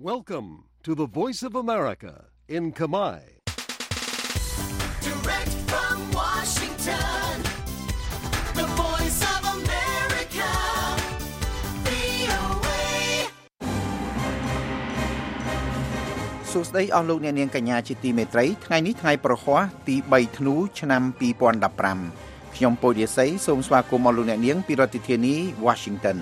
Welcome to the Voice of America in Khmer. Direct from Washington, the Voice of America, VOA. សួស្តីអស់លោកអ្នកនាងកញ្ញាជាទីមេត្រីថ្ងៃនេះថ្ងៃប្រហ័សទី3ធ្នូឆ្នាំ2015ខ្ញុំពូឌីស័យសូមស្វាគមន៍អស់លោកអ្នកនាងពីរដ្ឋធានី Washington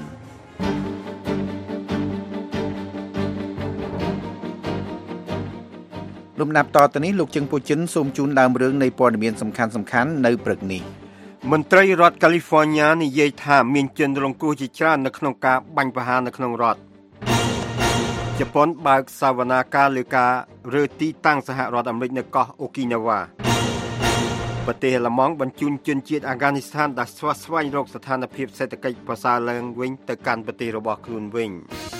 លំដាប់តទៅនេះលោកជឹងពូចិនសូមជូនដើមរឿងនៃព័ត៌មានសំខាន់ៗនៅព្រឹកនេះមន្ត្រីរដ្ឋ California និយាយថាមានជនរងគ្រោះជាច្រើននៅក្នុងការបាញ់ប្រហារនៅក្នុងរដ្ឋជប៉ុនបើកសវនាការលើការរើទីតាំងសហរដ្ឋអាមេរិកនៅកោះអូគីណាវ៉ាប្រទេសអាល្លឺម៉ង់បញ្ជូនជនជាតិអាហ្គានីស្ថានដែលស្វែងរកស្ថានភាពសេដ្ឋកិច្ចប្រសើរឡើងវិញទៅកាន់ប្រទេសរបស់ខ្លួនវិញ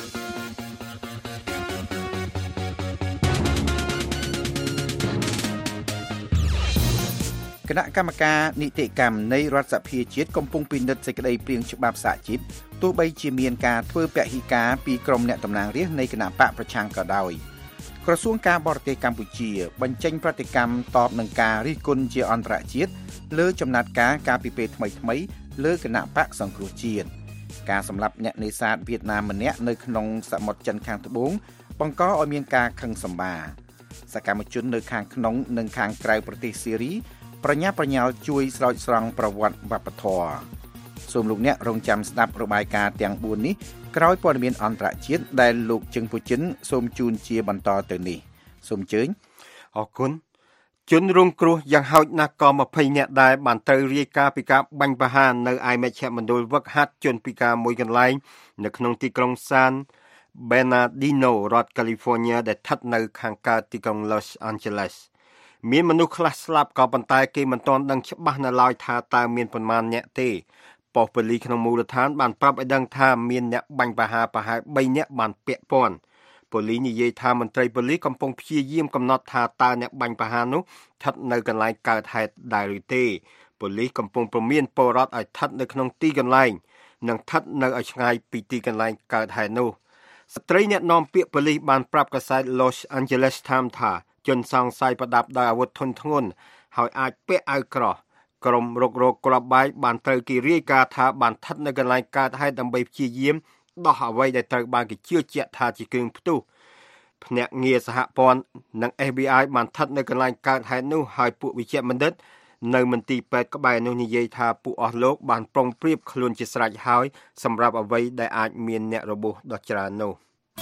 គណៈកម្មការនីតិកម្មនៃរដ្ឋសភាជាតិកំពុងពិនិត្យសេចក្តីព្រាងច្បាប់សហជីពទោះបីជាមានការធ្វើពហិការពីក្រុមអ្នកតំណាងរាស្ត្រនៃគណៈបកប្រឆាំងក៏ដោយក្រសួងការបរទេសកម្ពុជាបញ្ចេញប្រតិកម្មតបនឹងការរិះគន់ជាអន្តរជាតិលើចំណាត់ការការពីពេលថ្មីលើគណៈបកសង្គ្រោះជាតិការសម្លាប់អ្នកនេសាទវៀតណាមម្នាក់នៅក្នុងសមុទ្រចិនខាងត្បូងបង្កឲ្យមានការខឹងសម្បារសកម្មជននៅខាងក្នុងនិងខាងក្រៅប្រទេសសេរីប្រញាប់ប្រញាល់ជួយស្រោចស្រង់ប្រវត្តិវប្បធម៌សូមលោកអ្នករងចាំស្ដាប់របាយការណ៍ទាំង4នេះក្រោយព័ត៌មានអន្តរជាតិដែលលោកជឹងពូចិនសូមជូនជាបន្តទៅនេះសូមអញ្ជើញអរគុណជនរងគ្រោះយ៉ាងហោចណាស់ក៏20នាក់ដែរបានត្រូវរាយការណ៍ពីការបាញ់ប្រហារនៅឯមជ្ឈមណ្ឌលវឹកហាត់ជនពិការមួយកន្លែងនៅក្នុងទីក្រុង San Bernardino រដ្ឋ California ដែលស្ថិតនៅខាងកើតទីក្រុង Los Angelesមានមនុស្សខ្លះស្លាប់ក៏ប៉ុន្តែគេមិនទាន់ដឹងច្បាស់នៅឡើយថាតើមានប៉ុន្មានអ្នកទេប៉ុស្តិ៍ប៉ូលីសក្នុងមូលដ្ឋានបានប្រាប់ឲ្យដឹងថាមានអ្នកបាញ់ប្រហារប្រហែល3នាក់បានពាក់ព័ន្ធប៉ូលីសនិយាយថាមន្ត្រីប៉ូលីសកំពុងព្យាយាមកំណត់ថាតើអ្នកបាញ់ប្រហារនោះស្ថិតនៅកន្លែងកើតហេតុដែរឬទេប៉ូលីសកំពុងព្រមានពលរដ្ឋឲ្យស្ថិតនៅក្នុងទីកន្លែងនិងស្ថិតនៅឲ្យឆ្ងាយពីទីកន្លែងកើតហេតុនោះស្ត្រីអ្នកនាំពាក្យប៉ូលីសបានប្រាប់កាសែត Los Angeles Times ថាជនសង្ស័យប្រដាប់ដោយអាវុធធុនធ្ងន់ហើយអាចពាក់អាវក្រោះក្រុមរុករកគ្រាប់បែកបានត្រូវគេរាយការណ៍ថាបានស្ថិតនៅកន្លែងកើតហេតុដើម្បីព្យាយាមដោះអ្វីដែលត្រូវបានគេជឿជាក់ថាជាគ្រឿងផ្ទុះភ្នាក់ងារសហព័ន្ធនិង FBI បានស្ថិតនៅកន្លែងកើតហេតុនោះហើយពួកវិជ្ជបណ្ឌិតនៅមន្ទីរពេទ្យក្បែរនោះនិយាយថាពួកអស់លោកបានប្រុងប្រៀបខ្លួនជាស្រេចហើយសម្រាប់អ្វីដែលអាចមានអ្នករបួសដ៏ច្រើននោះ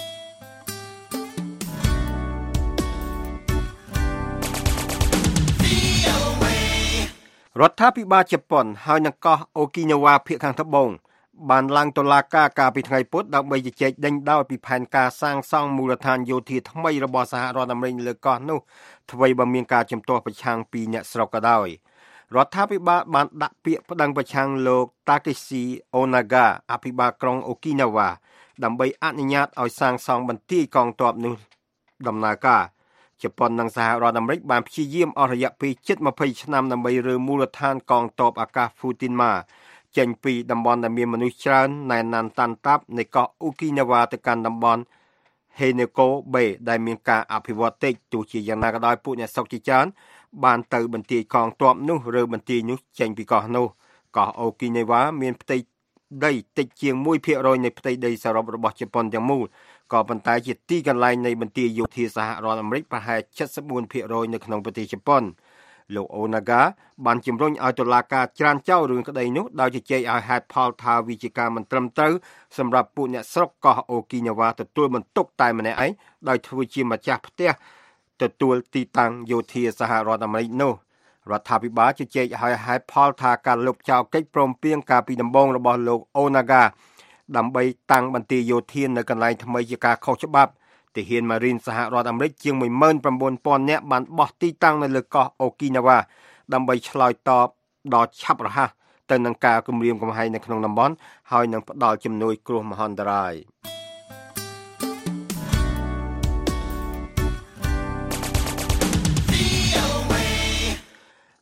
រដ្ឋាភិបាលជប៉ុនហើយនឹងកោះអូគីណាវ៉ាភាគខាងត្បូងបានឡើងតុលាការកាលពីថ្ងៃពុធដើម្បីជជែកដេញដោលពីផែនការសាងសង់មូលដ្ឋានយោធាថ្មីរបស់សហរដ្ឋអាមេរិកលើកោះនោះអ្វីបើមានការជំទាស់ប្រឆាំងពីអ្នកស្រុកក៏ដោយរដ្ឋាភិបាលបានដាក់ពាក្យប្តឹងប្រឆាំងលោក Takeshi Onaga អភិបាលក្រុងអូគីណាវ៉ាដើម្បីអនុញ្ញាតឲ្យសាងសង់បន្ទាយកងទ័ពនោះដំណើរការជប៉ុននិងសហរដ្ឋអាមេរិកបានព្យាយាមអស់រយៈពេលជិត20ឆ្នាំដើម្បីរើមូលដ្ឋានកងទ័ពអាកាស Futenma ចេញពីតំបន់ដែលមានមនុស្សច្រើនណែនណាន់តាន់តាប់នៃកោះអូគីណាវ៉ាទៅកាន់តំបន់ Henoko Bay ដែលមានការអភិវឌ្ឍតិចទោះជាយ៉ាងណាក៏ដោយពួកអ្នកស្រុកជាច្រើនបានទៅបន្ទាយកងទ័ពនោះរើបន្ទាយនោះចេញពីកោះនោះកោះអូគីណាវ៉ាមានផ្ទៃដីតិចជាង 1% នៃផ្ទៃដីសរុបរបស់ជប៉ុនទាំងមូលក៏ប៉ុន្តែជាទីកន្លែងនៃបន្ទាយយោធាសហរដ្ឋអាមេរិកប្រហែល 74% នៅក្នុងប្រទេសជប៉ុនលោកអូណាហ្កាបានជំរុញឲ្យតុលាការច្រានចោលរឿងក្តីនោះដោយជជែកឲ្យហេតុផលថាវាជាការមិនត្រឹមត្រូវសម្រាប់ពួកអ្នកស្រុកកោះអូគីណាវ៉ាទទួលបន្ទុកតែម្នាក់ឯងដោយធ្វើជាម្ចាស់ផ្ទះទទួលទីតាំងយោធាសហរដ្ឋអាមេរិកនោះរដ្ឋាភិបាលជជែកឲ្យហេតុផលថាការលុបចោលកិច្ចព្រមព្រៀងកាលពីដំបូងរបស់លោកអូណាហ្កាដើម្បីតាំងបន្ទាយយោធានៅកន្លែងថ្មីជាការខុសច្បាប់ទាហានម៉ារីនសហរដ្ឋអាមេរិកជាង 19,000 នាក់បានបោះទីតាំងនៅលើកោះអូគីណាវ៉ាដើម្បីឆ្លើយតបដល់ឆាប់រហ័សទៅនឹងការគំរាមកំហែងនៅក្នុងតំបន់ហើយនឹងផ្ដល់ជំនួយគ្រោះមហន្តរាយ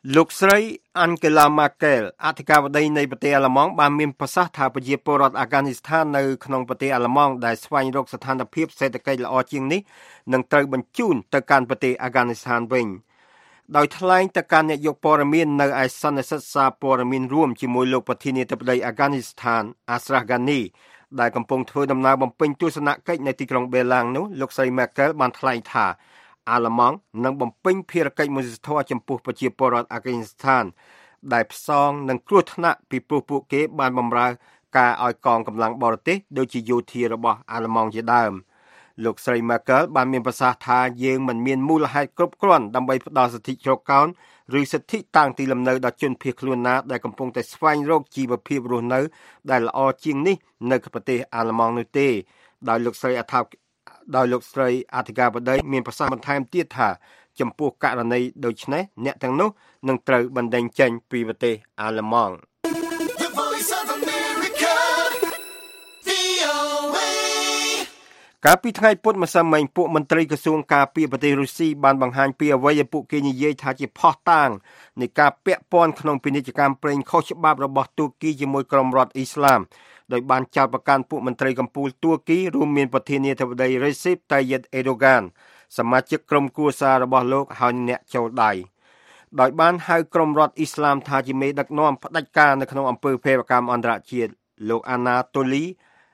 លោកស្រី Angela Merkel អធិការបតីនៃប្រទេសអាល្លឺម៉ង់បានមានប្រសាសន៍ថាប្រជាពលរដ្ឋអាហ្គានីស្ថាននៅក្នុងប្រទេសអាល្លឺម៉ង់ដែលស្វែងរកស្ថានភាពសេដ្ឋកិច្ចល្អជាងនេះនឹងត្រូវបញ្ជូនទៅកាន់ប្រទេសអាហ្គានីស្ថានវិញដោយថ្លែងទៅកាន់អ្នកយកព័ត៌មាននៅឯសន្និសីទសារព័ត៌មានរួមជាមួយលោកប្រធានាធិបតីអាហ្គានីស្ថាន Ashraf Ghani ដែលកំពុងធ្វើដំណើរបំពេញទស្សនកិច្ចនៅទីក្រុងបេឡាំងនោះលោកស្រី Merkel បានថ្លែងថាអាល្លឺម៉ង់នឹងបំពេញភារកិច្ចមនុស្សធម៌ចំពោះប្រជាពលរដ្ឋអាហ្គានីស្ថានដែលផ្សងនឹងគ្រោះថ្នាក់ពីព្រោះពួកគេបានបម្រើការឲ្យកងកម្លាំងបរទេសដូចជាយោធារបស់អាល្លឺម៉ង់ជាដើមលោកស្រី Merkel បានមានប្រសាសន៍ថាយើងមិនមានមូលហេតុគ្រប់គ្រាន់ដើម្បីផ្ដល់សិទ្ធិជ្រកកោនឬសិទ្ធិតាំងទីលំនៅដល់ជនភៀសខ្លួនណាដែលកំពុងតែស្វែងរកជីវភាពរស់នៅដែលល្អជាងនេះនៅប្រទេសអាល្លឺម៉ង់នោះទេដោយលោកស្រីអធិការបតីមានប្រសាសន៍បន្ថែមទៀតថាចំពោះករណីដូចនេះអ្នកទាំងនោះនឹងត្រូវបណ្តេញចេញពីប្រទេសអាល្លឺម៉ង់ The Voice of America, VOA កាលពីថ្ងៃពុធម្សិលមិញពួកមន្ត្រីក្រសួងការពារប្រទេសរុស្ស៊ីបានបង្ហាញពីអ្វីដែលពួកគេនិយាយថាជាភស្តុតាងនៃការពាក់ព័ន្ធក្នុងពាណិជ្ជកម្មប្រេងខុសច្បាប់របស់ទួរគីជាមួយក្រុមរដ្ឋអ៊ីស្លាមដោយបានចោទប្រកាន់ពួកមន្ត្រីកម្ពុជាទួរគីរួមមានប្រធានាធិបតី Recep Tayyip Erdogan សមាជិកក្រុមគ្រួសាររបស់លោកហើយអ្នកចូលដៃដោយបានហៅក្រុមរដ្ឋអ៊ីស្លាមថាជាមេដឹកនាំផ្ដាច់ការនៅក្នុងអំពើភេរវកម្មអន្តរជាតិលោក Anatoly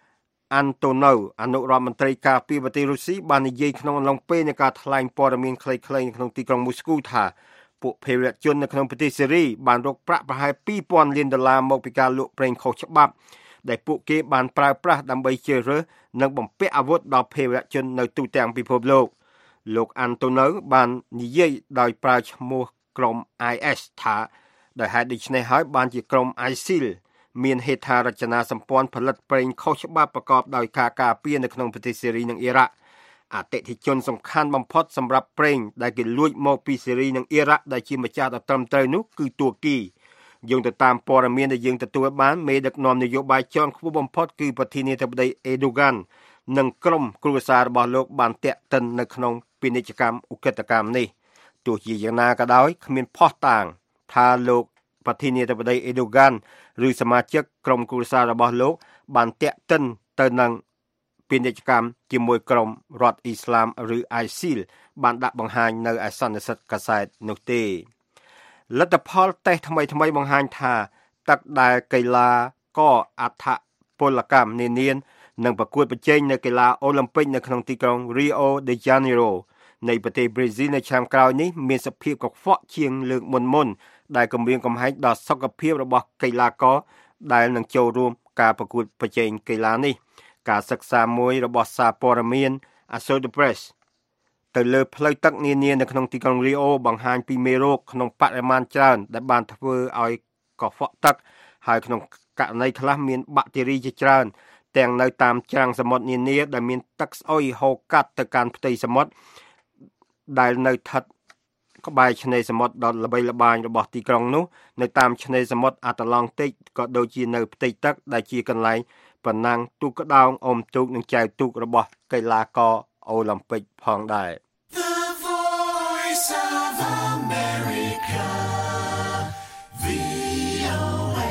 Antonov អនុរដ្ឋមន្ត្រីការពារប្រទេសរុស្ស៊ីបាននិយាយក្នុងអំឡុងពេលនៃការថ្លែងព័ត៌មានខ្លីៗនៅក្នុងទីក្រុងមូស្គូថាពួកភេរវជននៅក្នុងប្រទេសសេរីបានរកប្រាក់ប្រហែល $2,000 លានមកពីការលក់ប្រេងខុសច្បាប់ដែលពួកគេបានប្រើប្រាស់ដើម្បីជ្រើសរើសនិងបំពាក់អាវុធដល់ភេរវជននៅទូទាំងពិភពលោក Antonov បាននិយាយដោយប្រើឈ្មោះក្រុម IS ថាដោយហេតុដូច្នេះហើយបានជាក្រុម ISIL មានហេដ្ឋារចនាសម្ព័ន្ធផលិតប្រេងខុសច្បាប់ប្រកបដោយការការពារនៅក្នុងប្រទេសសេរីនិងអ៊ីរ៉ាក់អតិថិជនសំខាន់បំផុតសម្រាប់ប្រេងដែលគេលួចមកពីសេរីនិងអ៊ីរ៉ាក់ដែលជាម្ចាស់ដ៏ត្រឹមត្រូវនោះគឺទួរគីយោងទៅតាមព័ត៌មានដែលយើងទទួលបានមេដឹកនាំនយោបាយជាន់ខ្ពស់បំផុតគឺប្រធានាធិបតី Erdogan និងក្រុមគ្រួសាររបស់លោកបានតាក់ទិននៅក្នុងពាណិជ្ជកម្មឧក្រិដ្ឋកម្មនេះទោះជាយ៉ាងណាក៏ដោយគ្មានភស្តុតាងថាលោកប្រធានាធិបតី Erdogan ឬសមាជិកក្រុមគ្រួសាររបស់លោកបានតាក់ទិនទៅនឹងពាណិជ្ជកម្មជាមួយក្រុមរដ្ឋអ៊ីស្លាមឬ ISIL បានដាក់បង្ហាញនៅឯសន្និសីទកាសែតនោះទេលទ្ធផលតេស្តថ្មីបង្ហាញថាទឹកដែលកីឡាករអដ្ឋពលកម្មនានានឹងប្រកួតប្រជែងនៅកីឡាអូឡ িম্প ិកនៅក្នុងទីក្រុង Rio de Janeiro នៃប្រទេសប្រេស៊ីលនៅឆ្នាំក្រោយនេះមានសភាពកខ្វក់ជាងលើកមុនដែលគំរាមកំហែងដល់សុខភាពរបស់កីឡាករដែលនឹងចូលរួមការប្រកួតប្រជែងកីឡានេះការសិក្សាមួយរបស់សារព័ត៌មាន Associated Press ទៅលើផ្លូវទឹកនានានៅក្នុងទីក្រុង Rio បង្ហាញពីមេរោគក្នុងបរិមាណច្រើនដែលបានធ្វើឲ្យកខ្វក់ទឹកហើយក្នុងករណីខ្លះមានបាក់តេរីជាច្រើនទាំងនៅតាមច្រាំងសមុទ្រនានាដែលមានទឹកស្អុយហូរកាត់ទៅកាន់ផ្ទៃសមុទ្រដែលនៅស្ថិតក្បែរឆ្នេរសមុទ្រដ៏ល្បីល្បាញរបស់ទីក្រុងនោះនៅតាមឆ្នេរសមុទ្រអាត្លង់តិកក៏ដូចជានៅផ្ទៃទឹកដែលជាកន្លែងប្រណាំងទូកក្ដោងអុំទូកនិងចែវទូករបស់កីឡាករអូឡ িম্প ិកផងដែរ The Voice of America, VOA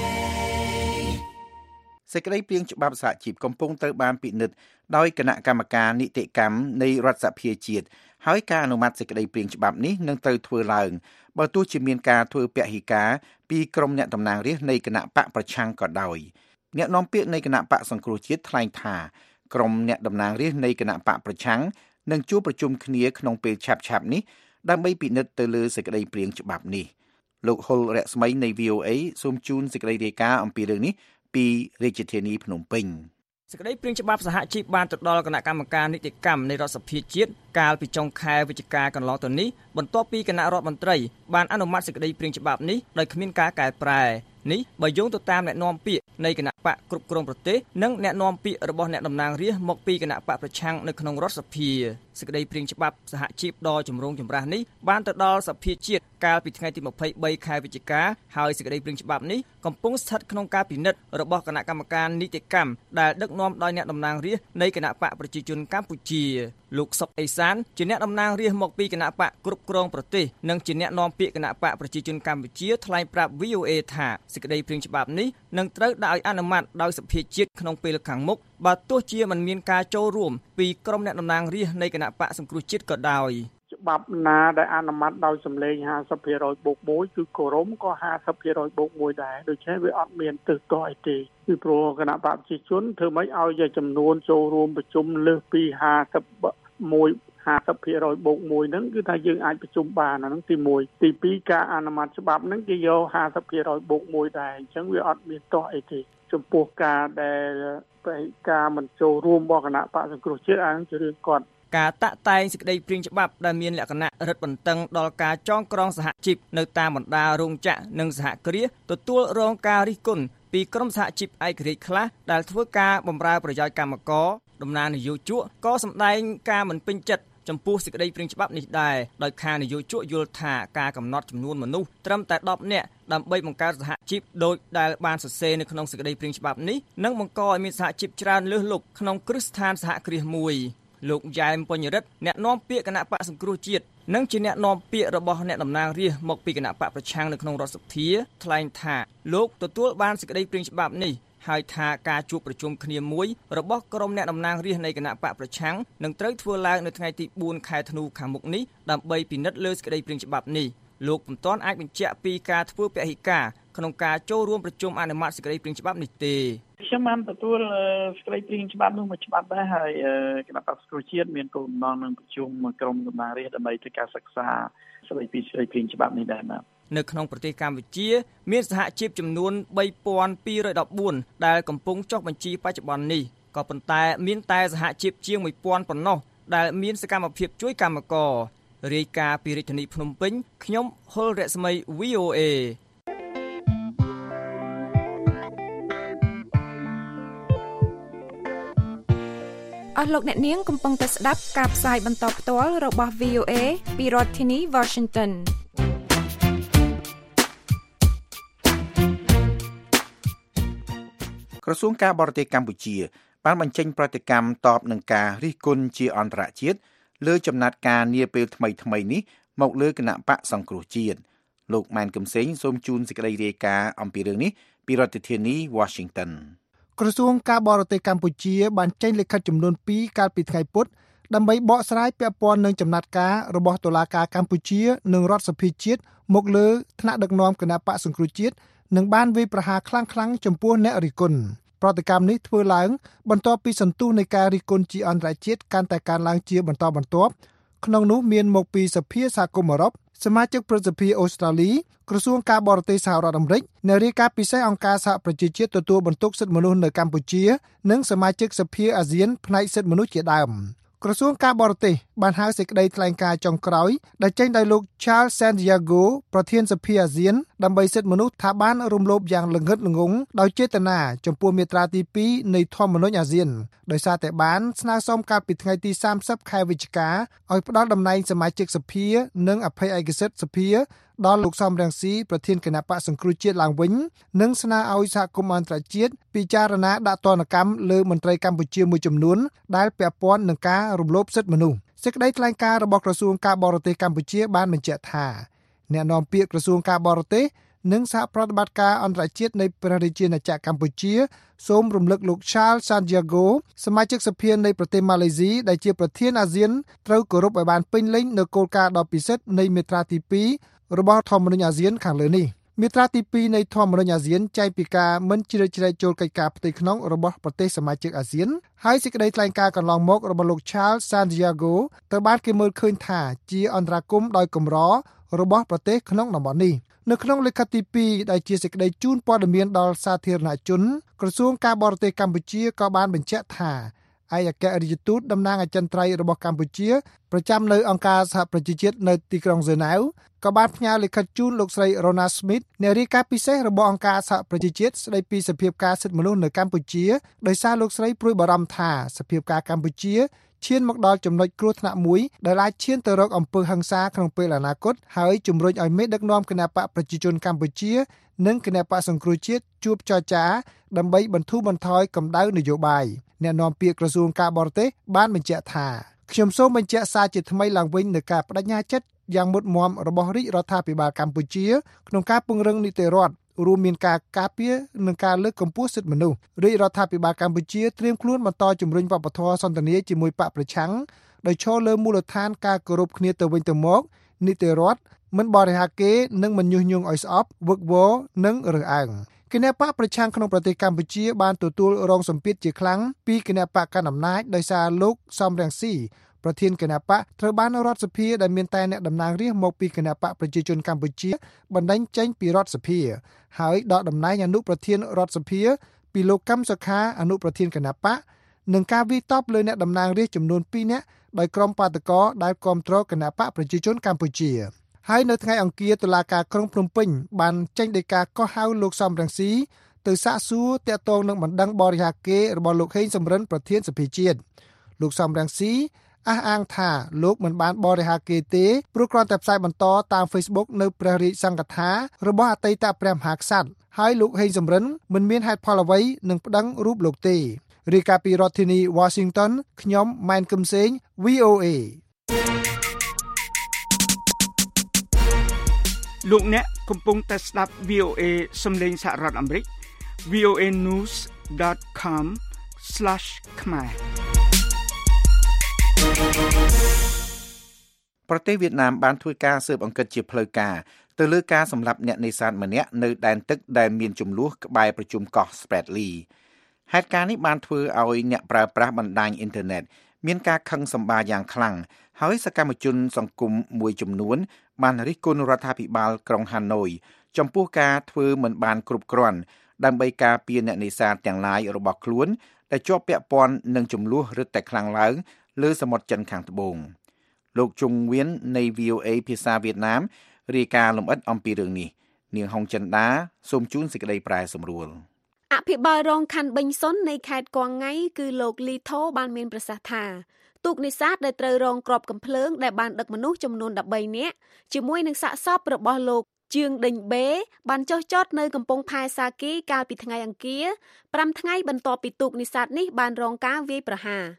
សេចក្តីព្រាងច្បាប់សហជីពកំពុងត្រូវបានពិនិត្យដោយគណៈកម្មការនីតិកម្មនៃរដ្ឋសភាជាតិហើយការអនុម័តសេចក្តីព្រាងច្បាប់នេះនឹងត្រូវធ្វើឡើងបើទោះជាមានការធ្វើពហិការពីក្រុមអ្នកតំណាងរាស្ត្រនៃគណៈបកប្រឆាំងក៏ដោយអ្នកនាំពាក្យនៃគណៈបកសង្គ្រោះជាតិថ្លែងថាក្រុមអ្នកតំណាងរាស្ត្រនៃគណៈបកប្រឆាំងនឹងជួបប្រជុំគ្នាក្នុងពេលឆាប់ៗនេះដើម្បីពិនិត្យទៅលើសេចក្តីព្រាងច្បាប់នេះលោកហុលរស្មីនៃ VOA សូមជូនសេចក្តីរាយការណ៍អំពីរឿងនេះពីរាជធានីភ្នំពេញសេចក្តីព្រាងច្បាប់សហជីពបានទៅដល់គណៈកម្មការនីតិកម្មនៃរដ្ឋសភាជាតិកាលពីចុងខែវិច្ឆិកាកន្លងទៅនេះបន្ទាប់ពីគណៈរដ្ឋមន្ត្រីបានអនុម័តសេចក្តីព្រាងច្បាប់នេះដោយគ្មានការកែប្រែនេះបើយោងទៅតាមអ្នកនាំពាក្យនៃគណៈបកគ្រប់គ្រងប្រទេសនិងអ្នកនាំពាក្យរបស់អ្នកតំណាងរាស្ត្រមកពីគណៈបកប្រឆាំងនៅក្នុងរដ្ឋសភាសេចក្តីព្រាងច្បាប់សហជីពដ៏ចម្រូងចម្រាសនេះបានទៅដល់សភាជាតិកាលពីថ្ងៃទី23ខែវិច្ឆិកាហើយសេចក្តីព្រាងច្បាប់នេះកំពុងស្ថិតក្នុងការពិនិត្យរបស់គណៈកម្មការនីតិកម្មដែលដឹកនាំដោយអ្នកតំណាងរាស្ត្រនៃគណៈបកប្រជាជនកម្ពុជាលោកសុកអេសានជាអ្នកតំណាងរាស្ត្រមកពីគណៈបកគ្រប់គ្រងប្រទេសនិងជាអ្នកនាំពាក្យគណៈបកប្រជាជនកម្ពុជាថ្លែងប្រាប់ VOA ថាសេចក្តីព្រាងច្បាប់នេះនឹងត្រូវដាក់ឲ្យអនុម័តដោយសភាជាតិក្នុងពេលខាងមុខបើទោះជាមិនមានការចូលរួមពីក្រុមអ្នកតំណាងរាស្ត្រនៃគណៈបកសង្គ្រោះជាតិក៏ដោយច្បាប់ណាដែលអនុម័តដោយសម្លេង 50% បូក 1 គឺគោរមក៏ 50% បូក 1 ដែរដូច្នេះវាអត់មានទិសដៅអីទេពីព្រោះគណៈបកប្រជាជនធ្វើម៉េចឲ្យចំនួនចូលរួមប្រជុំលើសពី50% បូក 1 ហ្នឹងគឺថាយើងអាចប្រជុំបានហ្នឹងទី1ទី2ការអនុម័តច្បាប់ហ្នឹងគេយក 50% បូក 1 ដែរអញ្ចឹងវាអត់មានទោសអីទេចំពោះការដែលការមិនចូលរួមរបស់គណៈបកសង្គ្រោះជាតិអានឹងជារឿងគាត់ការតាក់តែងសេចក្តីព្រាងច្បាប់ដែលមានលក្ខណៈរឹតបន្តឹងដល់ការចងក្រងសហជីពនៅតាមបណ្ដារោងចក្រនិងសហគ្រាសទទួលរងការរិះគន់ពីក្រុមសហជីពឯករាជ្យខ្លះដែលធ្វើការបម្រើប្រយោជន៍កម្មករតំណាងនយោជកក៏សម្ដែងការមិនពេញចិត្តចំពោះសេចក្តីព្រាងច្បាប់នេះដែរដោយខាងនយោជកយល់ថាការកំណត់ចំនួនមនុស្សត្រឹមតែ10នាក់ដើម្បីបង្កើតសហជីពដោយដែលបានសរសេរនៅក្នុងសេចក្តីព្រាងច្បាប់នេះនឹងបង្កឲ្យមានសហជីពច្រើនលើសលប់ក្នុងគ្រឹះស្ថានសហគ្រាសមួយលោកយ៉ែមបញ្ញរិទ្ធអ្នកនាំពាក្យគណៈបកសង្គ្រោះជាតិនិងជាអ្នកនាំពាក្យរបស់អ្នកតំណាងរាស្ត្រមកពីគណៈបកប្រឆាំងនៅក្នុងរដ្ឋសភាថ្លែងថាលោកទទួលបានសេចក្តីព្រាងច្បាប់នេះហើយថាការជួបប្រជុំគ្នាមួយរបស់ក្រុមអ្នកតំណាងរាស្ត្រនៃគណៈបកប្រឆាំងនឹងត្រូវធ្វើឡើងនៅថ្ងៃទី4ខែធ្នូខាងមុខនេះដើម្បីពិនិត្យលើសេចក្តីព្រាងច្បាប់នេះលោកពុំទាន់អាចបញ្ជាក់ពីការធ្វើពហិការក្នុងការចូលរួមប្រជុំអនុម័តសេចក្តីព្រាងច្បាប់នេះទេខ្ញុំបានទទួលសេចក្តីព្រាងច្បាប់នោះមួយច្បាប់ដែរហើយគណៈបក្សសង្គ្រោះជាតិមានគោលបំណងនឹងប្រជុំក្រុមតំណាងរាស្ត្រដើម្បីធ្វើការសិក្សាស្តីពីសេចក្តីព្រាងច្បាប់នេះដែរបាទនៅក្នុងប្រទេសកម្ពុជាមានសហជីពចំនួន 3214 ដែលកំពុងចុះបញ្ជីបច្ចុប្បន្ននេះក៏ប៉ុន្តែមានតែសហជីពជាង 1000 ប៉ុណ្ណោះដែលមានសកម្មភាពជួយកម្មកររាយការណ៍ពីរាជធានីភ្នំពេញខ្ញុំហុលរស្មី VOA អស់លោកអ្នកនាងកំពុងតែស្ដាប់ការផ្សាយបន្តផ្ទាល់របស់ VOA ពីរដ្ឋធានី Washington ក្រសួងការបរទេសកម្ពុជាបានបញ្ចេញប្រតិកម្មតបនឹងការរិះគន់ជាអន្តរជាតិលើចំណាត់ការនាពេលថ្មីនេះមកលើគណៈបកសង្គ្រោះជាតិលោកម៉ែនកឹមសេងសូមជូនសេចក្តីរាយការណ៍អំពីរឿងនេះពីរដ្ឋធានី Washington ក្រសួងការបរទេសកម្ពុជាបានចេញលិខិតចំនួន2កាលពីថ្ងៃពុធដើម្បីបកស្រាយពាក់ព័ន្ធនឹងចំណាត់ការរបស់តុលាការកម្ពុជានិងរដ្ឋសភាជាតិមកលើថ្នាក់ដឹកនាំគណៈបកសង្គ្រោះជាតិនិងបានវាយប្រហារខ្លាំងៗចំពោះអ្នករិះគន់ប្រតិកម្មនេះធ្វើឡើងបន្ទាប់ពីសន្ទុះនៃការរិះគន់ជាអន្តរជាតិកាន់តែកើនឡើងជាបន្តបន្ទាប់ក្នុងនោះមានមកពីសភាសហគមន៍អឺរ៉ុបសមាជិកព្រឹទ្ធសភាអូស្ត្រាលីក្រសួងការបរទេសសហរដ្ឋអាមេរិកអ្នករាយការណ៍ពិសេសអង្គការសហប្រជាជាតិទទួលបន្ទុកសិទ្ធិមនុស្សនៅកម្ពុជានិងសមាជិកសភាអាស៊ានផ្នែកសិទ្ធិមនុស្សជាដើមក្រសួងការបរទេសបានហៅសេចក្តីថ្លែងការណ៍ចុងក្រោយដែលចេញដោយលោក Charles Santiago ប្រធានសភាអាស៊ានដើម្បីសិទ្ធិមនុស្សថាបានរំលោភយ៉ាងល្ងឹតល្ងង់ដោយចេតនាចំពោះមាត្រាទី2នៃធម្មនុញ្ញអាស៊ានដោយសារតែបានស្នើសុំកាលពីថ្ងៃទី30ខែវិច្ឆិកាឲ្យផ្ដល់តំណែងសមាជិកសភានិងអភ័យឯកសិទ្ធិសភាដល់លោកសំរងស៊ីប្រធានគណៈបកសង្គ្រោះជាតិឡើងវិញនិងស្នើឲ្យសហគមន៍អន្តរជាតិពិចារណាដាក់ទណ្ឌកម្មលើមន្ត្រីកម្ពុជាមួយចំនួនដែលពាក់ព័ន្ធនឹងការរំលោភសិទ្ធិមនុស្សសេចក្តីថ្លែងការណ៍របស់ក្រសួងការបរទេសកម្ពុជាបានបញ្ជាក់ថាអ្នកនាំពាក្យក្រសួងការបរទេសនិងសហប្រតិបត្តិការអន្តរជាតិនៃព្រះរាជាណាចក្រកម្ពុជាសូមរំលឹកលោក Charles Santiago សមាជិកសភានៃប្រទេសម៉ាឡេស៊ីដែលជាប្រធានអាស៊ានត្រូវគោរពឲ្យបានពេញលេញនូវគោលការណ៍ដ៏ពិសិដ្ឋនៃមាត្រាទី2របស់ធម្មនុញ្ញអាស៊ានខាងលើនេះមាត្រាទី2នៃធម្មនុញ្ញអាស៊ានចែងពីការមិនជ្រៀតជ្រែកចូលកិច្ចការផ្ទៃក្នុងរបស់ប្រទេសសមាជិកអាស៊ានហើយសេចក្តីថ្លែងការណ៍កន្លងមករបស់លោក Charles Santiago ត្រូវបានគេមើលឃើញថាជាអន្តរាគមន៍ដោយកម្ររបស់ប្រទេសក្នុងតំបន់នេះនៅក្នុងលិខិតទី2ដែលជាសេចក្តីជូនព័ត៌មានដល់សាធារណជនក្រសួងការបរទេសកម្ពុជាក៏បានបញ្ជាក់ថាឯកអគ្គរដ្ឋទូតតំណាងអចិន្ត្រៃយ៍របស់កម្ពុជាប្រចាំនៅអង្គការសហប្រជាជាតិនៅទីក្រុងហ្សឺណែវក៏បានផ្ញើលិខិតជូនលោកស្រី Rona Smith អ្នករាយការណ៍ពិសេសរបស់អង្គការសហប្រជាជាតិស្ដីពីសភាពការសិទ្ធិមនុស្សនៅកម្ពុជាដោយសារលោកស្រីព្រួយបារម្ភថាសភាពការកម្ពុជាឈានមកដល់ចំណុចគ្រោះថ្នាក់មួយដែលអាចឈានទៅរកអំពើហិង្សាក្នុងពេលអនាគតហើយជំរុញឲ្យមេដឹកនាំគណបកប្រជាជនកម្ពុជានិងគណបកសង្គ្រោះជាតិជួបចរចាដើម្បីបន្ធូរបន្ថយកម្ដៅនយោបាយអ្នកនាំពាក្យក្រសួងការបរទេសបានបញ្ជាក់ថាខ្ញុំសូមបញ្ជាក់សារជាថ្មីឡើងវិញនូវការបដិញ្ញាចិត្តយ៉ាងមុតមាំរបស់រាជរដ្ឋាភិបាលកម្ពុជាក្នុងការពង្រឹងនីតិរដ្ឋរួមមានការការពារនិងការលើកកម្ពស់សិទ្ធិមនុស្សរាជរដ្ឋាភិបាលកម្ពុជាត្រៀមខ្លួនបន្តជំរុញវប្បធម៌សន្ទនាជាមួយបកប្រឆាំងដោយឈរលើមូលដ្ឋានការគោរពគ្នាទៅវិញទៅមកនីតិរដ្ឋមិនបរិហាគេនិងមិនញុះញង់ឲ្យស្អប់វឹកវរនិងរើសអើងគណបកប្រឆាំងក្នុងប្រទេសកម្ពុជាបានទទួលរងសម្ពាធជាខ្លាំងពីគណបកកណ្ដាលអំណាចដោយសារលោកសំរងស៊ីប្រធានគណបកត្រូវបានរដ្ឋសភាដែលមានតែអ្នកតំណាងរាស្ត្រមកពីគណបកប្រជាជនកម្ពុជាបណ្ដេញចេញពីរដ្ឋសភាហើយដកតំណែងអនុប្រធានរដ្ឋសភាពីលោកកម្មសុខាអនុប្រធានគណបកនិងការវាយតប់លើអ្នកតំណាងរាស្ត្រចំនួន2នាក់ដោយក្រុមបាតកោដែលគាំទ្រគណបកប្រជាជនកម្ពុជាហើយនៅថ្ងៃអង្គារតុលាការក្រុងភ្នំពេញបានចេញដីកាកោះហៅលោកសំរងស៊ីទៅសាកសួរតាក់ទងនឹងបណ្ដឹងបរិហាកេរបស់លោកហេងសំរិនប្រធានសភាជាតិលោកសំរងស៊ីអះអាងថាលោកមិនបានបរិហាកេទេព្រោះគ្រាន់តែផ្សាយបន្តតាម Facebook នៅព្រះរាជសង្ឃថារបស់អតីតព្រះមហាក្សត្រហើយលោកហេងសំរិនមិនមានហេតុផលអ្វីនឹងប្តឹងរូបលោកទេរាយការណ៍ពីរដ្ឋធានី Washington ខ្ញុំម៉ែនគឹមសេង VOA លោកអ្នកកំពុងតែស្ដាប់ VOA សំឡេងសហរដ្ឋអាមេរិក voanews.com/khmer ប្រទេសវៀតណាមបានធ្វើការស៊ើបអង្កេតជាផ្លូវការទៅលើការសម្លាប់អ្នកនេសាទម្នាក់នៅដែនទឹកដែលមានជម្លោះក្បែរប្រជុំកោះ Spratly ហេតុការណ៍នេះបានធ្វើឲ្យអ្នកប្រើប្រាស់បណ្ដាញអ៊ីនធឺណិតមានការខឹងសម្បារយ៉ាងខ្លាំងហើយសកម្មជនសង្គមមួយចំនួនបានរិះគន់រដ្ឋាភិបាលក្រុងហាណូយចំពោះការធ្វើមិនបានគ្រប់គ្រាន់ដើម្បីការពារអ្នកនេសាទទាំងឡាយរបស់ខ្លួនដែលជាប់ពាក់ព័ន្ធនឹងជម្លោះរឹតតែខ្លាំងឡើងលើសមុទ្រចិនខាងត្បូងលោកជុងវៀននៃ VOA ភាសាវៀតណាមរាយការណ៍លម្អិតអំពីរឿងនេះនាងហុងចិន្តាសូមជូនសេចក្តីប្រែសម្រួលអភិបាលរងខណ្ឌបេញសុននៃខេត្តកោះងៃគឺលោកលីថូបានមានប្រសាសន៍ថាទូកនេសាទដែលត្រូវរងគ្រាប់កាំភ្លើងដែលបានដឹកមនុស្សចំនួន13នាក់ជាមួយនឹងសាកសពរបស់លោកជឿងដេញបេបានចុះចតនៅកំពង់ផែសាគីកាលពីថ្ងៃអង្គារ5ថ្ងៃបន្ទាប់ពីទូកនេសាទនេះបានរងការវាយប្រហារ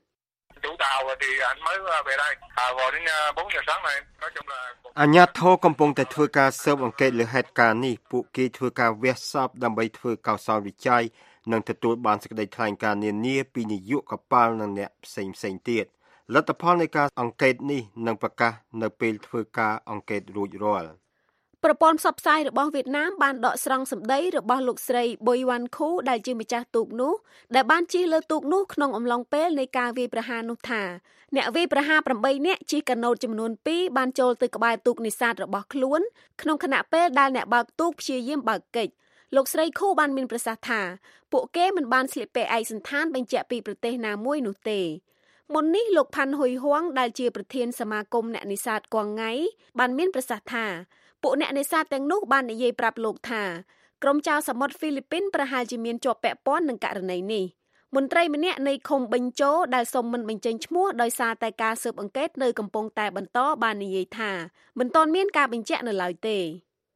អាជ្ញាធរកំពុងតែធ្វើការស៊ើបអង្កេតលើហេតុការណ៍នេះពួកគេធ្វើការវះសពដើម្បីធ្វើកោសល្យវិច័យនិងទទួលបានសេចក្តីថ្លែងការណ៍នានាពីនាយកកប៉ាល់និងអ្នកផ្សេងៗទៀតលទ្ធផលនៃការអង្កេតនេះនឹងប្រកាសនៅពេលធ្វើការអង្កេតរួចរាល់ប្រព័ន្ធផ្សព្វផ្សាយរបស់វៀតណាមបានដកស្រង់សម្ដីរបស់លោកស្រីបុយវ៉ាន់ខូដែលជាម្ចាស់ទូកនោះដែលបានជិះលើទូកនោះក្នុងអំឡុងពេលនៃការវាយប្រហារនោះថាអ្នកវាយប្រហារ8នាក់ជិះកាណូតចំនួន2បានចូលទៅក្បែរទូកនេសាទរបស់ខ្លួនក្នុងខណៈពេលដែលអ្នកបើកទូកព្យាយាមបើកកិច្ចលោកស្រីខូបានមានប្រសាសន៍ថាពួកគេមិនបានស្លៀកពាក់ឯកសណ្ឋានបញ្ជាក់ពីប្រទេសណាមួយនោះទេមុននេះលោកផាន់ហ៊ុយហួងដែលជាប្រធានសមាគមអ្នកនេសាទកោះងៃបានមានប្រសាសន៍ថាពួកអ្នកនេសាទទាំងនោះបាននិយាយប្រាប់លោកថាក្រុមចៅសមុទ្រហ្វីលីពីនប្រហែលជាមានជាប់ពាក់ព័ន្ធនឹងករណីនេះមន្ត្រីម្នាក់នៃឃុំបេញជោដែលសុំមិនបញ្ចេញឈ្មោះដោយសារតែការស៊ើបអង្កេតនៅកំពុងតែបន្តបាននិយាយថាមិនទាន់មានការបញ្ជាក់នៅឡើយទេ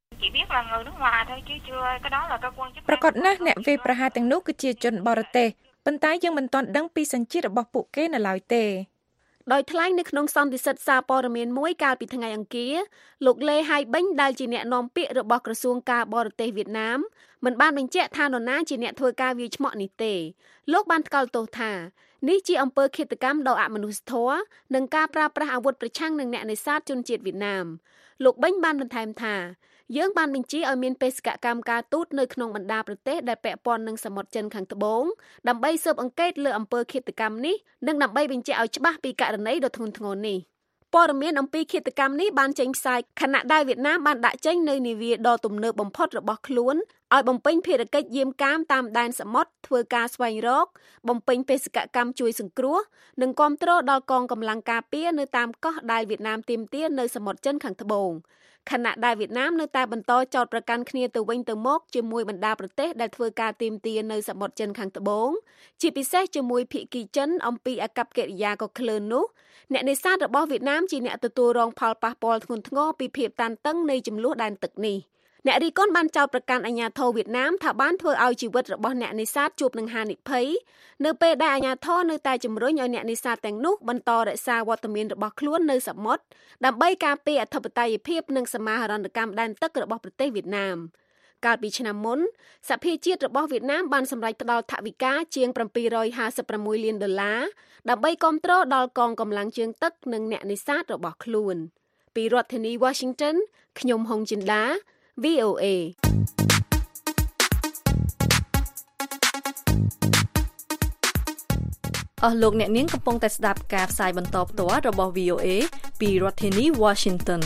ប្រកាសណាស់អ្នកវាយប្រហារទាំងនោះគឺជាជនបរទេសប៉ុន្តែយើងមិនទាន់ដឹងពីសញ្ជាតិរបស់ពួកគេនៅឡើយទេដោយថ្លែងនៅក្នុងសន្និសីទសារព័ត៌មានមួយកាលពីថ្ងៃអង្គារលោកលេហៃបេងដែលជាអ្នកនាំពាក្យរបស់ក្រសួងការបរទេសវៀតណាមមិនបានបញ្ជាក់ថានរណាជាអ្នកធ្វើការវាយឆ្មក់នេះទេលោកបានថ្កោលទោសថានេះជាអំពើឃាតកម្មដ៏អមនុស្សធម៌និងការប្រើប្រាស់អាវុធប្រឆាំងនឹងអ្នកនេសាទជនជាតិវៀតណាមលោកបេងបានបន្ថែមថាយើងបានបញ្ជាឲ្យមានបេសកកម្មការទូតនៅក្នុងបណ្ដាប្រទេសដែលពាក់ព័ន្ធនឹងសមុទ្រចិនខាងត្បូងដើម្បីស៊ើបអង្កេតលើអំពើឃាតកម្មនេះនិងដើម្បីបញ្ជាក់ឲ្យច្បាស់ពីករណីដ៏ធ្ងន់ធ្ងរនេះព័ត៌មានអំពីឃាតកម្មនេះបានចេញផ្សាយខណៈដែលវៀតណាមបានដាក់ចេញនៅនាវាដ៏ទំនើបបំផុតរបស់ខ្លួនឲ្យបំពេញភារកិច្ចយាមកាមតាមដែនសមុទ្រធ្វើការស្វែងរកបំពេញបេសកកម្មជួយសង្គ្រោះនិងគាំទ្រដល់កងកម្លាំងការពារនៅតាមកោះដែលវៀតណាមទាមទារនៅសមុទ្រចិនខាងត្បូងខណៈដែលវៀតណាមនៅតែបន្តចោទប្រកាន់គ្នាទៅវិញទៅមកជាមួយបណ្ដាប្រទេសដែលធ្វើការទាមទារនៅសមុទ្រចិនខាងត្បូងជាពិសេសជាមួយភាគីចិនអំពីអាកប្បកិរិយាក៏ក្លឿននោះអ្នកនេសាទរបស់វៀតណាមជាអ្នកទទួលរងផលប៉ះពាល់ធ្ងន់ធ្ងរពីភាពតានតឹងនៃចំនួនដែនទឹកនេះអ្នករីកុនបានចោទប្រកាន់អាជ្ញាធរវៀតណាមថាបានធ្វើឲ្យជីវិតរបស់អ្នកនេសាទជួបនឹងហានិភ័យនៅពេលដែលអាជ្ញាធរនៅតែជំរុញឲ្យអ្នកនេសាទទាំងនោះបន្តរក្សាវត្តមានរបស់ខ្លួននៅសមុទ្រដើម្បីការពារអធិបតេយ្យភាពនិងសមាហរណកម្មដែនទឹករបស់ប្រទេសវៀតណាមកាលពីឆ្នាំមុនសហភាពជាតិរបស់វៀតណាមបានសម្រេចផ្តល់ថវិកាជាង$756 លានដើម្បីគាំទ្រដល់កងកម្លាំងជើងទឹកនិងអ្នកនេសាទរបស់ខ្លួនពីរដ្ឋធានី Washington ខ្ញុំហុងចិន្តាVOA អស់លោកអ្នកនាងកំពុងតែស្ដាប់ការផ្សាយបន្តផ្ទាល់របស់ VOA ពីរដ្ឋធានី Washington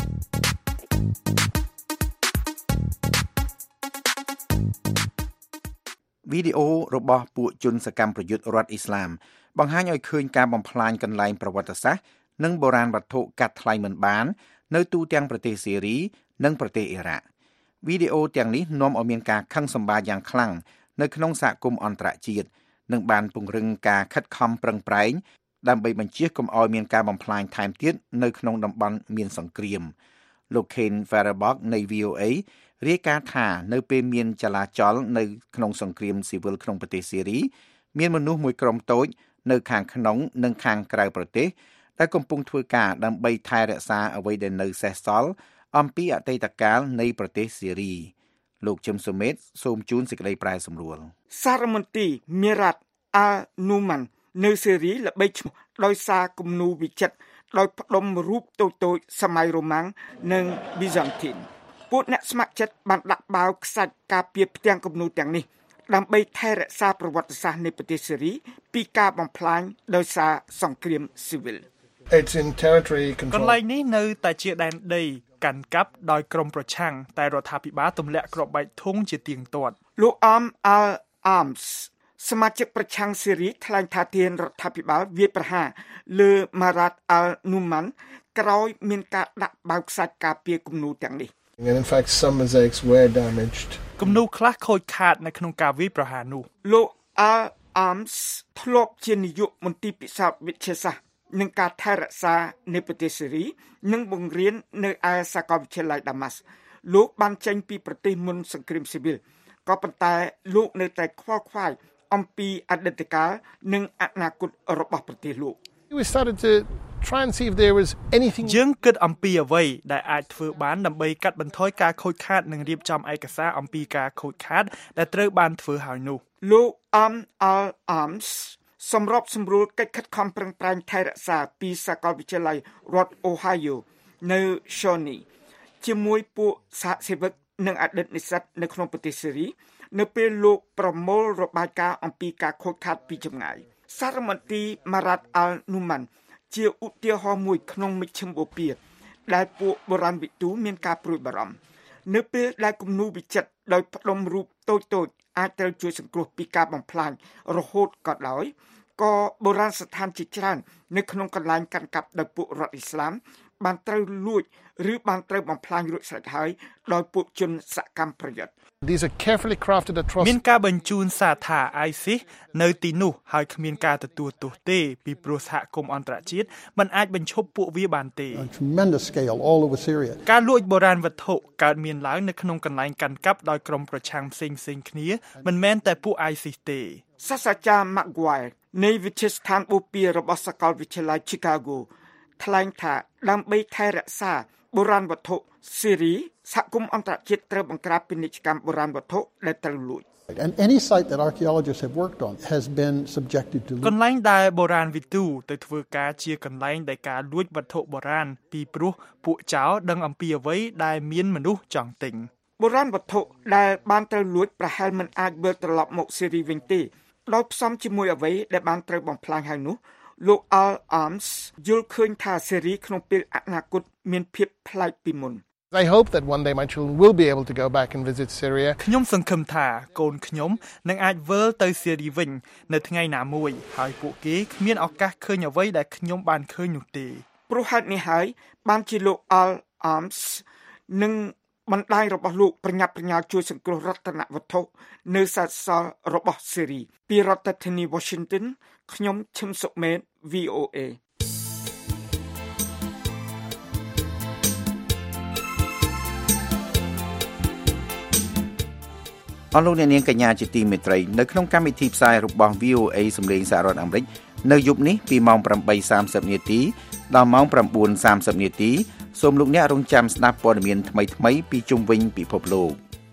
វីដេអូរបស់ពួកជនសកម្មប្រយុទ្ធរដ្ឋអ៊ីស្លាមបង្ហាញឲ្យឃើញការបំផ្លាញកន្លែងប្រវត្តិសាស្ត្រនិងបុរាណវត្ថុកាត់ថ្លៃមិនបាននៅទូទាំងប្រទេសសេរីនិងប្រទេសអ៊ីរ៉ាក់វីដេអូទាំងនេះនាំឲ្យមានការខឹងសម្បារយ៉ាងខ្លាំងនៅក្នុងសហគមន៍អន្តរជាតិនិងបានពង្រឹងការខិតខំប្រឹងប្រែងដើម្បីបញ្ជៀសកុំឲ្យមានការបំផ្លាញថែមទៀតនៅក្នុងតំបន់មានសង្គ្រាមលោក Ken Farabok នៃ VOA រាយការណ៍ថានៅពេលមានចលាចលនៅក្នុងសង្គ្រាមស៊ីវិលក្នុងប្រទេសសេរីមានមនុស្សមួយក្រុមតូចនៅខាងក្នុងនិងខាងក្រៅប្រទេសដែលកំពុងធ្វើការដើម្បីថែរក្សាអ្វីដែលនៅសេសសល់អំពីអតីតកាលនៃប្រទេសសេរីលោកជឹមសុមេតសូមជូនសេចក្តីប្រែសម្រួលសារមន្ទីរមីរ៉ាត់អានូម៉ាន់នៅសេរីល្បីឈ្មោះដោយសារគំនូរវិចិត្រដោយផ្ដុំរូបតូចៗសម័យរ៉ូម៉ាំងនិងប៊ីซัនទីនពួកអ្នកស្ម័គ្រចិត្តបានដាក់បាវខ្សាច់ការពារផ្ទាំងគំនូរទាំងនេះដើម្បីថែរក្សាប្រវត្តិសាស្ត្រនៃប្រទេសសេរីពីការបំផ្លាញដោយសារសង្គ្រាមស៊ីវិលកន្លែងនេះនៅតែជាដែនដីកាន់កាប់ដោយក្រុមប្រឆាំងតែរដ្ឋាភិបាលទម្លាក់គ្រាប់បែកធុងជាទៀងទាត់លោកអាមអាល់អាមសសមាជិកប្រឆាំងសេរីថ្លែងថាទានរដ្ឋាភិបាលវាយប្រហារលើម៉ារ៉ាត់អាល់នូម៉ាន់ក្រោយមានការដាក់បាវខ្សាច់ការពារគំនូរទាំងនេះគំនូរខ្លះខូចខាតនៅក្នុងការវាយប្រហារនោះលោកអាល់អាមសធ្លាប់ជានាយកមន្ទីរពិសោធន៍វិទ្យាសាស្ត្រនឹងការថែរក្សានៃប្រទេសសេរីនិងបង្រៀននៅឯសាកលវិទ្យាល័យដាម៉ាស់លោកបានចេញពីប្រទេសមុនសង្គ្រាមស៊ីវិលក៏ប៉ុន្តែលោកនៅតែខ្វល់ខ្វាយអំពីអតីតកាលនិងអនាគតរបស់ប្រទេសលោកយើងគិតអំពីអ្វីដែលអាចធ្វើបានដើម្បីកាត់បន្ថយការខូចខាតនិងរៀបចំឯកសារអំពីការខូចខាតដែលត្រូវបានធ្វើហើយនោះលោកអាមអាល់អាមសសម្របសម្រួលកិច្ចខិតខំប្រឹងប្រែងថែរក្សាពីសាកលវិទ្យាល័យរដ្ឋ Ohio នៅ Shawnee ជាមួយពួកសហសេវកនិងអតីតនិស្សិតនៅក្នុងប្រទេសសេរីនៅពេលលោកប្រមូលរបាយការណ៍អំពីការខូចខាតពីចម្ងាយសារមន្ទីរ Marat al-Numan ជាឧទាហរណ៍មួយក្នុងមជ្ឈមបូព៌ាដែលពួកបុរាណវិទូមានការព្រួយបារម្ភនៅពេលដែលគំនូរវិចិត្រដោយផ្ដុំរូបតូចៗអាចត្រូវជួយសង្គ្រោះពីការបំផ្លាញរហូតក៏ដោយក៏បុរាណស្ថានជាច្រើននៅក្នុងកន្លែងកាន់កាប់ដោយពួករដ្ឋអ៊ីស្លាមបានត្រូវលួចឬបានត្រូវបំផ្លាញរួចស្រេចហើយដោយពួកជនសកម្មប្រយុទ្ធមានការបញ្ជូនសារថា ISIS នៅទីនោះហើយគ្មានការទទួលទោសទេពីព្រោះសហគមន៍អន្តរជាតិមិនអាចបញ្ឈប់ពួកវាបានទេការលួចបុរាណវត្ថុកើតមានឡើងនៅក្នុងកន្លែងកាន់កាប់ដោយក្រុមប្រឆាំងផ្សេងៗគ្នាមិនមែនតែពួក ISIS ទេសាស្ត្រាចារ្យ McGuire នៃវិទ្យាស្ថានបូព៌ារបស់សាកលវិទ្យាល័យ Chicago ថ្លែងថាដើម្បីថែរក្សាបុរាណវត្ថុសេរីសហគមន៍អន្តរជាតិត្រូវបង្ក្រាបពាណិជ្ជកម្មបុរាណវត្ថុដែលត្រូវលួច And any site that archaeologists have worked on has been subjected to កន្លែងដែលបុរាណវិទូទៅធ្វើការជាកន្លែងដែលការលួចវត្ថុបុរាណពីព្រោះពួកចោរដឹងអំពីអ្វីដែលមានមនុស្សចង់ទិញបុរាណវត្ថុដែលបានត្រូវលួចប្រហែលមិនអាចវិលត្រឡប់មកសេរីវិញទេដោយផ្សំជាមួយអ្វីដែលបានត្រូវបំផ្លាញហើយនោះលោក Al Arms យល់ឃើញថាសេរីក្នុងពេលអនាគតមានភាពប្លែកពីមុន I hope that one day my children will be able to go back and visit Syria. ខ្ញុំសង្ឃឹមថាកូនខ្ញុំនឹងអាចវិលទៅសេរីវិញនៅថ្ងៃណាមួយហើយពួកគេគ្មានឱកាសឃើញអ្វីដែលខ្ញុំបានឃើញនោះទេព្រោះហេតុនេះហើយបានជាលោក Al Arms និងបណ្ដាញរបស់លោកប្រញាប់ប្រញាល់ជួយសង្គ្រោះរតនវត្ថុនៅសេសសល់របស់សេរីពីរដ្ឋធានី Washington ខ្ញុំឈឹមសុមេត VOA អរលោកអ្នកនាងកញ្ញាជាទីមេត្រីនៅក្នុងកម្មវិធីផ្សាយរបស់ VOA សម្លេងសហរដ្ឋអាមេរិកនៅយប់នេះពីម៉ោង 8:30 នាទីដល់ម៉ោង 9:30 នាទីសូមលោកអ្នករងចាំស្ដាប់ព័ត៌មានថ្មីៗពីជុំវិញពិភពលោក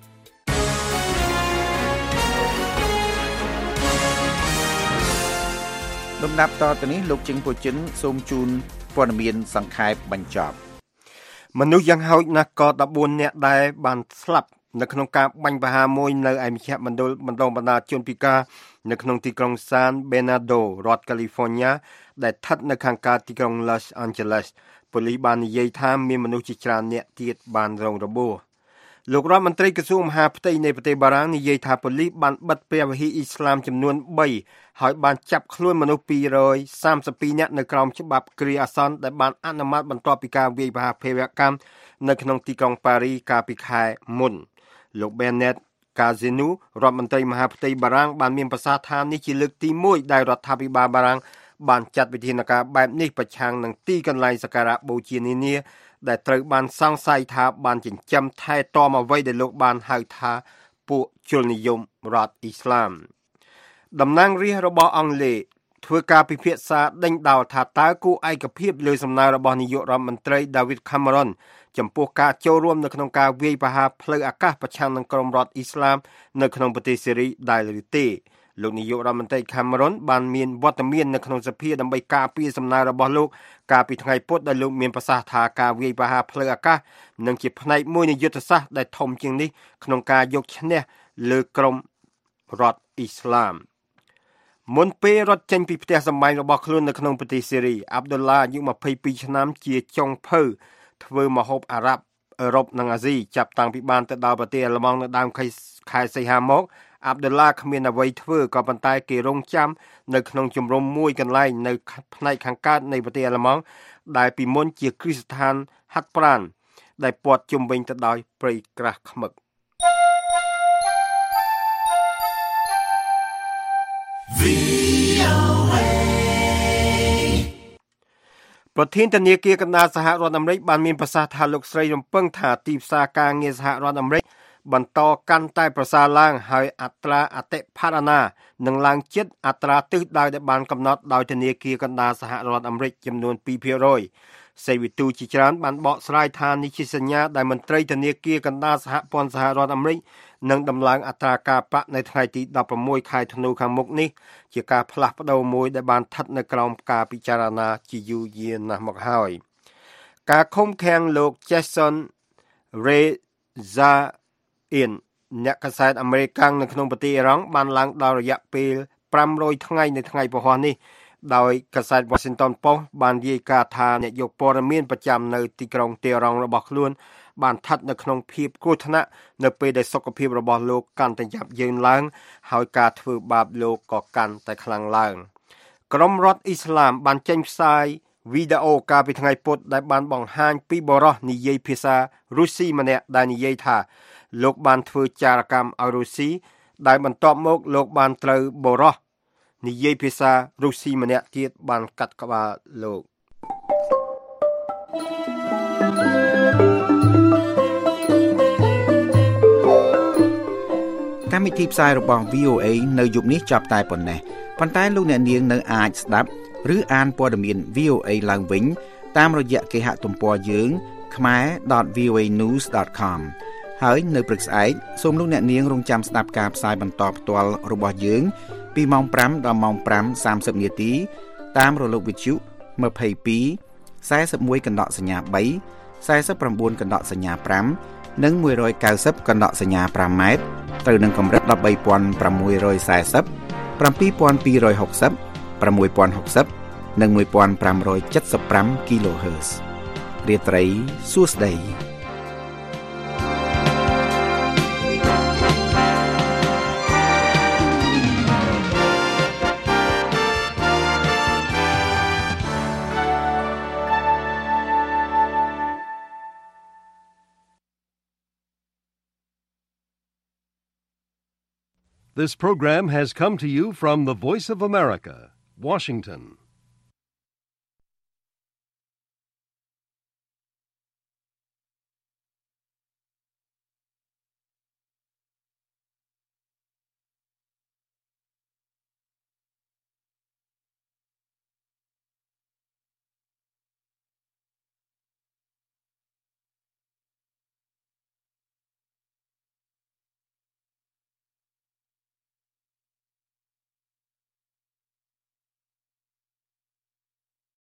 លំដាប់តទៅនេះលោកជឹងពូចិនសូមជូនព័ត៌មានសង្ខេបបញ្ចប់មនុស្សយ៉ាងហោចណាស់ក៏14នាក់ដែរបានស្លាប់នៅក្នុងការបាញ់ប្រហារមួយនៅឯមជ្ឈមណ្ឌលបណ្ដុំបណ្ដាលជនពិការនៅក្នុងទីក្រុង San Bernardino រដ្ឋ California ដែលស្ថិតនៅខាងកើតទីក្រុង Los Angeles ប៉ូលីសបាននិយាយថាមានមនុស្សជាច្រើននាក់ទៀតបានរងរបួសលោករដ្ឋមន្ត្រីក្រសួងមហាផ្ទៃនៃប្រទេសបារាំងនិយាយថាប៉ូលីសបានបិទព្រះវិហារអ៊ីស្លាមចំនួន3ហើយបានចាប់ខ្លួនមនុស្ស232នាក់នៅក្រោមច្បាប់គ្រាអាសន្នដែលបានអនុម័តបន្ទាប់ពីការវាយប្រហារភេរវកម្មនៅក្នុងទីក្រុងប៉ារីកាលពីខែមុនលោក Bernard Cazeneuve រដ្ឋមន្ត្រីមហាផ្ទៃបារាំងបានមានប្រសាសន៍ថានេះជាលើកទី1ដែលរដ្ឋាភិបាលបារាំងបានចាត់វិធានការបែបនេះប្រឆាំងនឹងទីកន្លែងសក្ការៈបូជានានាដែលត្រូវបានសង្ស័យថាបានចិញ្ចឹមថែទាំអ្វីដែលលោកបានហៅថាពួកជននិយមរដ្ឋអ៊ីស្លាមតំណាងរាស្ត្ររបស់អង់គ្លេសធ្វើការពិភាក្សាដេញដោលថាតើគូឯកភាពលើសំណើរបស់នាយករដ្ឋមន្ត្រី David Cameron ចំពោះការចូលរួមនៅក្នុងការវាយប្រហារផ្លូវអាកាសប្រឆាំងនឹងក្រុមរដ្ឋអ៊ីស្លាមនៅក្នុងប្រទេសសេរីដែលឬទេលោកនាយករដ្ឋមន្ត្រី Cameron បានមានវត្តមាននៅក្នុងសភាដើម្បីការពារសំណើរបស់លោកកាលពីថ្ងៃពុធដែលលោកមានប្រសាសន៍ថាការវាយប្រហារផ្លូវអាកាសនឹងជាផ្នែកមួយនៃយុទ្ធសាស្ត្រដែលធំជាងនេះក្នុងការយកឈ្នះលើក្រុមរដ្ឋអ៊ីស្លាមមុនពេលរត់ចេញពីផ្ទះសម្បែងរបស់ខ្លួននៅក្នុងប្រទេសសេរីអាប់ឌុលឡាអាយុ22ឆ្នាំជាចុងភៅធ្វើម្ហូបអារ៉ាប់អឺរ៉ុបនិងអាស៊ីចាប់តាំងពីបានទៅដល់ប្រទេសអាល្លឺម៉ង់នៅដើមខែសីហាមកអាប់ឌុលឡាគ្មានអ្វីធ្វើក៏ប៉ុន្តែគេរងចាំនៅក្នុងជំរំមួយកន្លែងនៅផ្នែកខាងកើតនៃប្រទេសអាល្លឺម៉ង់ដែលពីមុនជាគ្រឹះស្ថានហាត់ប្រាណដែលព័ទ្ធជុំវិញទៅដោយព្រៃក្រាស់ខ្មឹកប្រធានធនាគារកណ្ដាលសហរដ្ឋអាមេរិកបានមានប្រសាសន៍ថាលោកស្រីរំពឹងថាទីផ្សារការងារសហរដ្ឋអាមេរិកបន្តកាន់តែប្រសើរឡើងហើយអត្រាអតិផរណានឹងឡើងជិតអត្រាទិសដៅដែលបានកំណត់ដោយធនាគារកណ្ដាលសហរដ្ឋអាមេរិកចំនួន 2% សេវិទូជាច្រើនបានបកស្រាយថានេះជាសញ្ញាដែលមន្ត្រីធនាគារកណ្ដាលសហព័ន្ធសហរដ្ឋអាមេរិកនឹងដំឡើងអត្រាការប្រាក់នៅថ្ងៃទី16ខែធ្នូខាងមុខនេះជាការផ្លាស់ប្ដូរមួយដែលបានស្ថិតនៅក្រោមការពិចារណាជាយូរយារណាស់មកហើយការឃុំឃាំងលោក Jason Rezaអ្នកកាសែតអាមេរិកនៅក្នុងប្រទេសអ៊ីរ៉ង់បានឡើងដល់រយៈពេល500ថ្ងៃនៅថ្ងៃពហុនេះដោយកាសែត Washington Post បានរាយការណ៍ថាអ្នកយកព័ត៌មានប្រចាំនៅទីក្រុងតេហ៍រ៉ង់របស់ខ្លួនបានស្ថិតនៅក្នុងភាពគ្រោះថ្នាក់នៅពេលដែលសុខភាពរបស់លោកកាន់តែយ៉ាប់យ៉ឺនឡើងហើយការធ្វើបាបលោកក៏កាន់តែខ្លាំងឡើងក្រុមរដ្ឋអ៊ីស្លាមបានចេញផ្សាយវីដេអូកាលពីថ្ងៃពុធដែលបានបង្ហាញពីបរិសុទ្ធនិយាយភាសារុស្ស៊ីម្នាក់ដែលនិយាយថាលោកបានធ្វើចារកម្មឲ្យរុស្ស៊ីដែលបន្ទាប់មកលោកបានត្រូវបរិសុទ្ធនិយាយភាសារុស្ស៊ីម្នាក់ទៀតបានកាត់ក្បាលលោកកម្មវិធីផ្សាយរបស់ VOA នៅយប់នេះចាប់តែប៉ុណ្ណេះប៉ុន្តែលោកអ្នកនាងនៅអាចស្ដាប់ឬអានព័ត៌មាន VOA ឡើងវិញតាមរយៈគេហទំព័រយើង khmer.voanews.com ហើយនៅព្រឹកស្អែកសូមលោកអ្នកនាងរងចាំស្ដាប់ការផ្សាយបន្តផ្ទាល់របស់យើងពីម៉ោង 5 ដល់ម៉ោង 5:30 នាទីតាមរលកវិទ្យុ22 41កណ្ដកសញ្ញា3 49កណ្ដកសញ្ញា5និង190កណ្ដកសញ្ញា5ម៉ែត្រត្រូវនឹងកម្រិត 13640 7260 6060និង1575 kHz រាត្រីសួស្តី This program has come to you from the Voice of America, Washington.